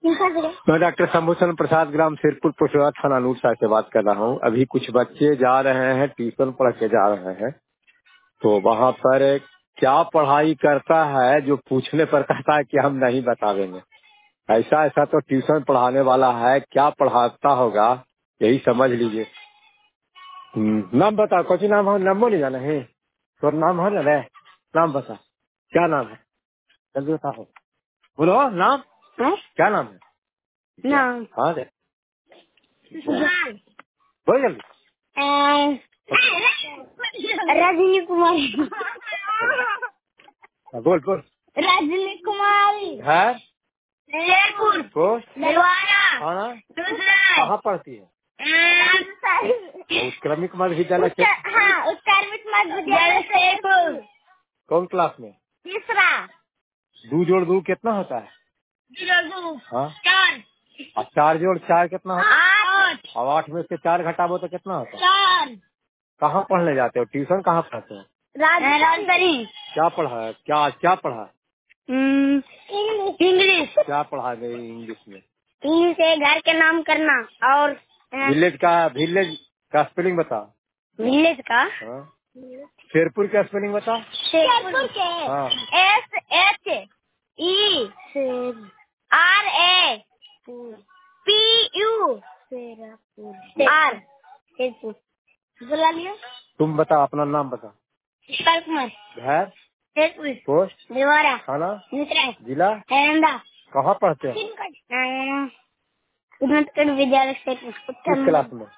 मैं डॉक्टर शंभूषण प्रसाद, ग्राम सिरपुर, पुष्पा थाना नूरसा से बात कर रहा हूँ। अभी कुछ बच्चे जा रहे हैं, ट्यूशन पढ़ के जा रहे हैं, तो वहाँ पर क्या पढ़ाई करता है जो पूछने पर कहता है कि हम नहीं बतावेंगे। ऐसा ऐसा तो ट्यूशन पढ़ाने वाला है, क्या पढ़ाता होगा यही समझ लीजिए। नाम बता, कौन नाम है? नाम नहीं जाना है तो नाम है ना रे, नाम बता, क्या नाम है? जल्दी बताओ, बोलो नाम है? क्या नाम है? नाम हाँ रे, बोल जल्दी। रजनी कुमारी। बोल बोल। रजनी कुमारी है, शेरपुर पोस्ट भीलवाड़ा थाना। कहाँ पढ़ती है? उत्क्रमिक मध्य विद्यालय। हाँ, उत्क्रमिक मध्य विद्यालय शेरपुर। कौन क्लास में? तीसरा। 2 जोड़ 2 कितना होता है? 2 जोड़ 2 हाँ 4। और 4 जोड़ 4 कितना होता है? 8। और 8 में से 4 घटाबो तो कितना होता है? 4। कहाँ पढ़ने जाते हो? ट्यूशन कहाँ पढ़ते हो? राजधानी। क्या पढ़ा है? क्या क्या पढ़ा? इंग्लिश। क्या पढ़ा गई इंग्लिश में? इंग्लिश से घर के नाम करना और विलेज का स्पेलिंग बता। विलेज का? हाँ। शेरपुर का स्पेलिंग बता। शेरपुर के हाँ। SHERAPUR शेरपुर। बुला लिया। तुम बता, अपना नाम बता। विशाल कुमार। घर शेरपुर पोस्ट भीलवाड़ा थाना नूरसा जिला नालंदा। कहाँ पढ़ते हैं? उत्क्रमिक विद्यालय शेरपुर। किस क्लास में?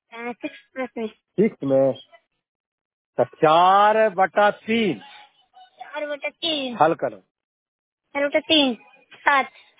6 में। 4/3। 4/3 हल करो। 4/3 7।